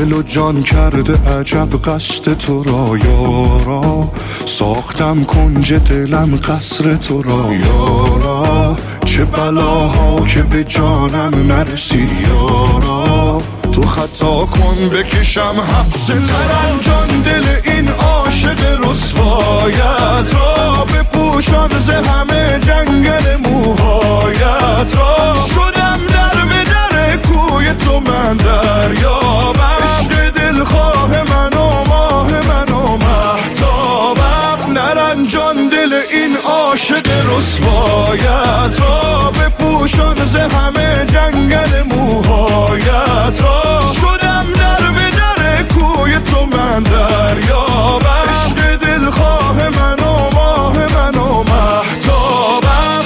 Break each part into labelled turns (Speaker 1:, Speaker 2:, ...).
Speaker 1: دل و جان کرده عجب قصد تو را یارا، ساختم کنج دلم قصر تو را یارا، چه بلاها که به جانم نرسید یارا، تو خطا کن بکشم حبس نرنجان دل این عاشق رسوایت را، بپوشان ز همه جنگل موهایت را، شدم در به در کوی تو من دریابم، عشق دلخواه من و ماه من و مهتابم، نرنجان دل این عاشق رسوایت را، بپوشان ز همه جنگل موهایت را، شدم در به در کوی تو من دریابم، عشق دلخواه من و ماه من و مهتابم.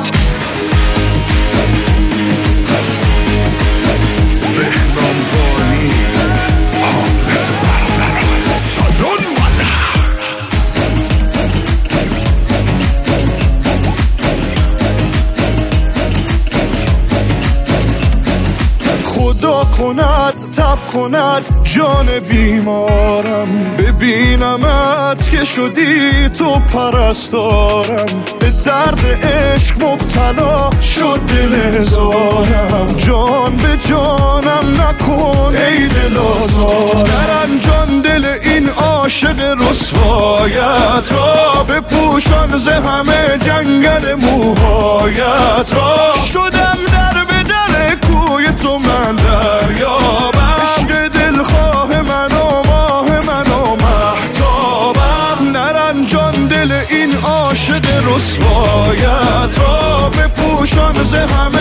Speaker 1: بهنام بانی حامد برادران سالون خدا کند تب کند جان بیمارم، ببینمت که شدی تو پرستارم، به درد عشق مبتلا شد دل هزارم، جان به جانم نکن ای دل آزارم، نرنجان دل این عاشق رسوایت را، بپوشان ز همه جنگل موهایت را، شدم در به در کوی تو من دریابم، عشق دلخواه من و ماه من و مهتابم، نرنجان دل این عاشق رسوایت را، بپوشان ز همه